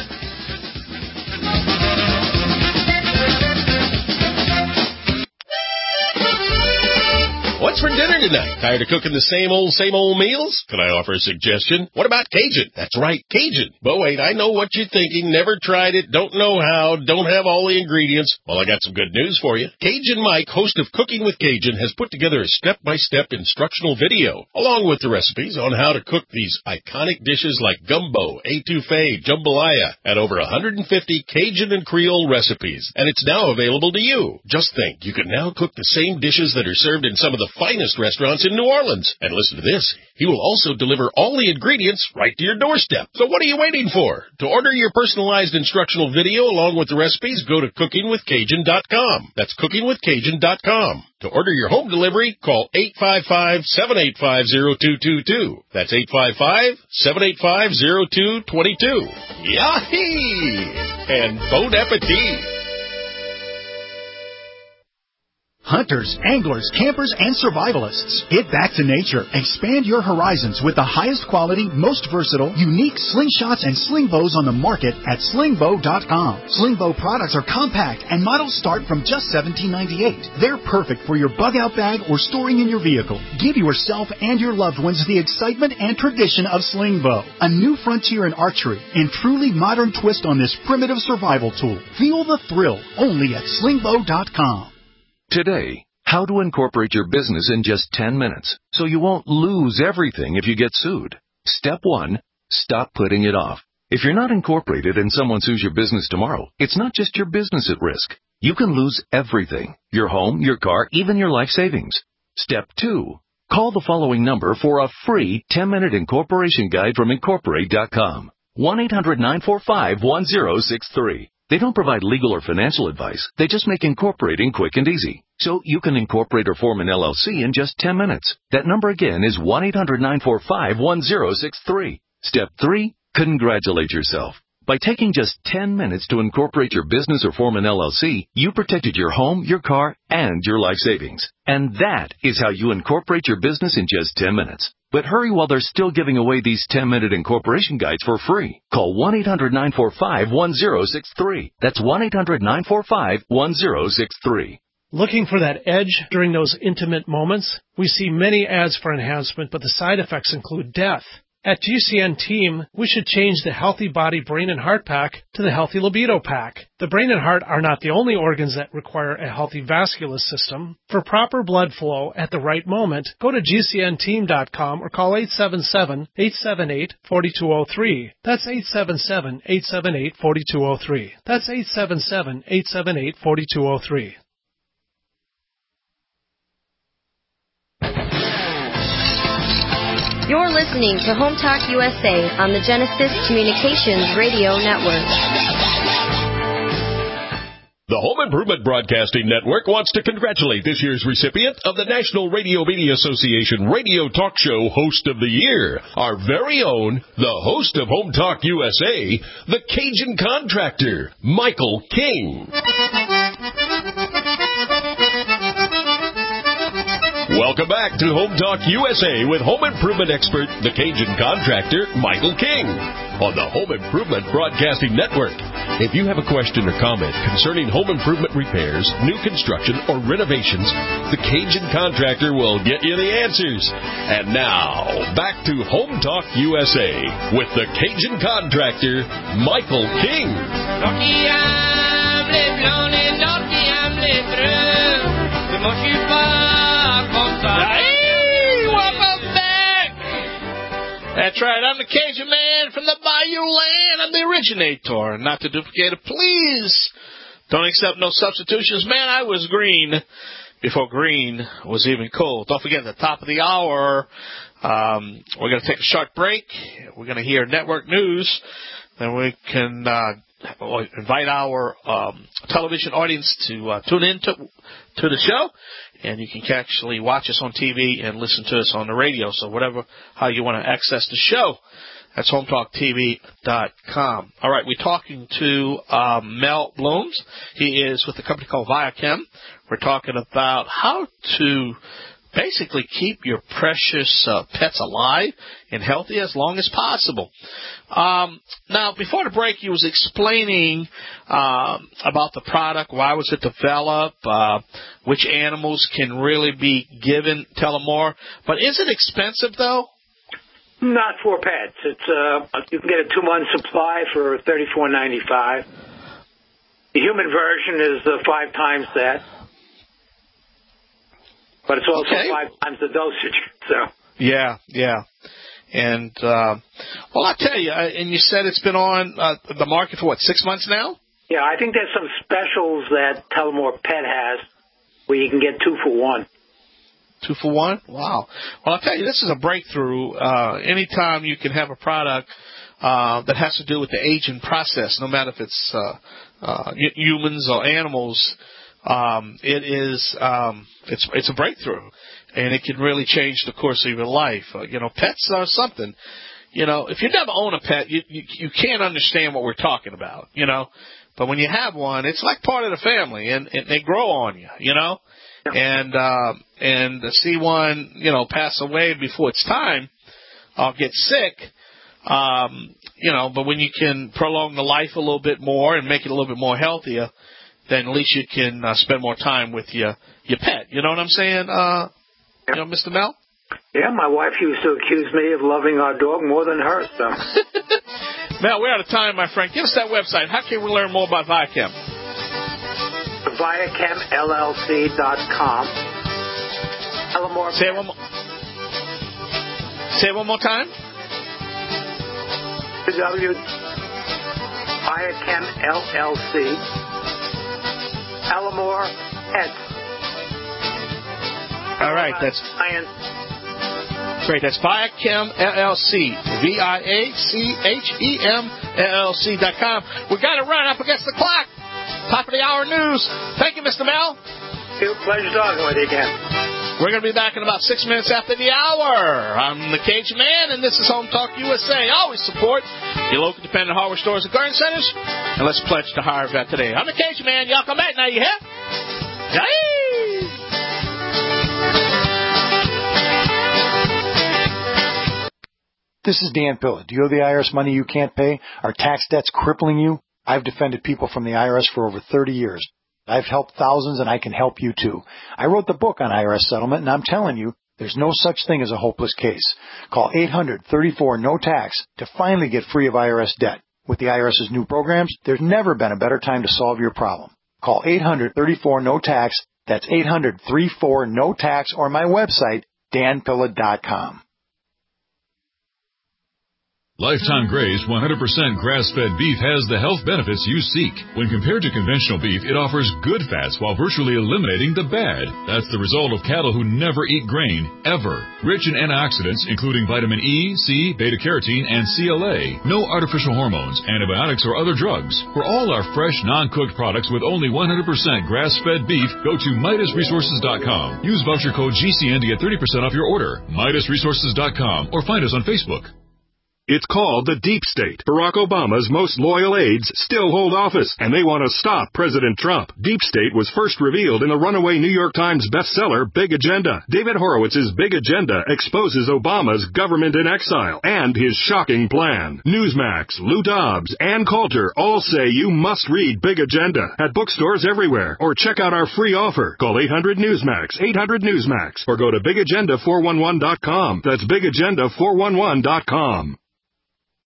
[SPEAKER 5] What's for dinner tonight? Tired of cooking the same old meals? Can I offer a suggestion? What about Cajun? That's right, Cajun. But wait, I know what you're thinking. Never tried it, don't know how, don't have all the ingredients. Well, I got some good news for you. Cajun Mike, host of Cooking with Cajun, has put together a step-by-step instructional video, along with the recipes on how to cook these iconic dishes like gumbo, etouffee, jambalaya, and over 150 Cajun and Creole recipes. And it's now available to you. Just think, you can now cook the same dishes that are served in some of the finest restaurants in New Orleans. And listen to this. He will also deliver all the ingredients right to your doorstep. So what are you waiting for? To order your personalized instructional video along with the recipes, go to cookingwithcajun.com. That's cookingwithcajun.com. To order your home delivery, call 855-785-0222. That's 855-785-0222. Yahee! And bon appetit!
[SPEAKER 16] Hunters, anglers, campers, and survivalists. Get back to nature. Expand your horizons with the highest quality, most versatile, unique slingshots and sling bows on the market at slingbow.com. Sling bow products are compact and models start from just $17.98. They're perfect for your bug-out bag or storing in your vehicle. Give yourself and your loved ones the excitement and tradition of sling bow. A new frontier in archery and truly modern twist on this primitive survival tool. Feel the thrill only at slingbow.com.
[SPEAKER 12] Today, how to incorporate your business in just 10 minutes so you won't lose everything if you get sued. Step 1, stop putting it off. If you're not incorporated and someone sues your business tomorrow, it's not just your business at risk. You can lose everything, your home, your car, even your life savings. Step 2, call the following number for a free 10-minute incorporation guide from Incorporate.com. 1-800-945-1063. They don't provide legal or financial advice. They just make incorporating quick and easy. So you can incorporate or form an LLC in just 10 minutes. That number again is 1-800-945-1063. Step 3, congratulate yourself. By taking just 10 minutes to incorporate your business or form an LLC, you protected your home, your car, and your life savings. And that is how you incorporate your business in just 10 minutes. But hurry while they're still giving away these 10-minute incorporation guides for free. Call 1-800-945-1063. That's 1-800-945-1063.
[SPEAKER 1] Looking for that edge during those intimate moments? We see many ads for enhancement, but the side effects include death. At GCN Team, we should change the Healthy Body, Brain, and Heart Pack to the Healthy Libido Pack. The brain and heart are not the only organs that require a healthy vascular system. For proper blood flow at the right moment, go to GCNteam.com or call 877-878-4203. That's 877-878-4203. That's 877-878-4203.
[SPEAKER 13] You're listening to Home Talk USA on the Genesis Communications Radio Network.
[SPEAKER 5] The Home Improvement Broadcasting Network wants to congratulate this year's recipient of the National Radio Media Association Radio Talk Show Host of the Year, our very own, the host of Home Talk USA, the Cajun Contractor, Michael King. Welcome back to Home Talk USA with home improvement expert, the Cajun contractor, Michael King, on the Home Improvement Broadcasting Network. If you have a question or comment concerning home improvement repairs, new construction, or renovations, the Cajun contractor will get you the answers. And now, back to Home Talk USA with the Cajun contractor, Michael King.
[SPEAKER 6] Hey, welcome back. That's right. I'm the Cajun man from the Bayou Land. I'm the originator, not the duplicator. Please don't accept no substitutions. Man, I was green before green was even cool. Don't forget, at the top of the hour, we're going to take a short break. We're going to hear network news. Then we can invite our television audience to tune in to the show. And you can actually watch us on TV and listen to us on the radio. So how you want to access the show, that's HomeTalkTV.com. All right, we're talking to Mel Blooms. He is with a company called Viachem. We're talking about how to basically keep your precious pets alive and healthy as long as possible. Now, before the break, he was explaining about the product, why was it developed, which animals can really be given Telemore. But is it expensive, though?
[SPEAKER 19] Not for pets. It's you can get a 2-month supply for $34.95. The human version is 5 times that. But it's also 5 times the dosage. So
[SPEAKER 6] yeah. And well, I tell you, and you said it's been on the market for 6 months now?
[SPEAKER 19] Yeah, I think there's some specials that Telemore Pet has where you can get 2 for 1.
[SPEAKER 6] 2 for 1? Wow. Well, I'll tell you, this is a breakthrough. Anytime you can have a product that has to do with the aging process, no matter if it's humans or animals. It's a breakthrough, and it can really change the course of your life. Pets are something. If you never own a pet, you can't understand what we're talking about. But when you have one, it's like part of the family, and they grow on you. And to see one pass away before it's time, or get sick. But when you can prolong the life a little bit more and make it a little bit more healthier, then at least you can spend more time with your pet. You know what I'm saying, Mr. Mel?
[SPEAKER 19] Yeah, my wife used to accuse me of loving our dog more than her. So.
[SPEAKER 6] Mel, we're out of time, my friend. Give us that website. How can we learn more about Viachem?
[SPEAKER 19] ViachemLLC.com.
[SPEAKER 6] Say it one more time.
[SPEAKER 19] Viachem LLC. Telemore Pets.
[SPEAKER 6] All right, that's great. That's Viachem LLC, VIACHEM LLC.com. We got to run up against the clock. Top of the hour news. Thank you, Mr. Mel.
[SPEAKER 19] Pleasure talking with you again.
[SPEAKER 6] We're going to be back in about 6 minutes after the hour. I'm the Cajun Man, and this is Home Talk USA. Always support your local dependent hardware stores and garden centers. And let's pledge to hire a vet today. I'm the Cajun Man. Y'all come back now, you hear? Yay!
[SPEAKER 2] This is Dan Pilla. Do you owe the IRS money you can't pay? Are tax debts crippling you? I've defended people from the IRS for over 30 years. I've helped thousands, and I can help you, too. I wrote the book on IRS settlement, and I'm telling you, there's no such thing as a hopeless case. Call 800-34-NO-TAX to finally get free of IRS debt. With the IRS's new programs, there's never been a better time to solve your problem. Call 800-34-NO-TAX. That's 800-34-NO-TAX, or my website, danpilla.com.
[SPEAKER 3] Lifetime Graze 100% grass-fed beef has the health benefits you seek. When compared to conventional beef, it offers good fats while virtually eliminating the bad. That's the result of cattle who never eat grain, ever. Rich in antioxidants, including vitamin E, C, beta-carotene, and CLA. No artificial hormones, antibiotics, or other drugs. For all our fresh, non-cooked products with only 100% grass-fed beef, go to MidasResources.com. Use voucher code GCN to get 30% off your order. MidasResources.com, or find us on Facebook.
[SPEAKER 8] It's called the Deep State. Barack Obama's most loyal aides still hold office, and they want to stop President Trump. Deep State was first revealed in the runaway New York Times bestseller, Big Agenda. David Horowitz's Big Agenda exposes Obama's government in exile and his shocking plan. Newsmax, Lou Dobbs, Ann Coulter all say you must read Big Agenda at bookstores everywhere, or check out our free offer. Call 800-NEWSMAX, 800-NEWSMAX, or go to BigAgenda411.com. That's BigAgenda411.com.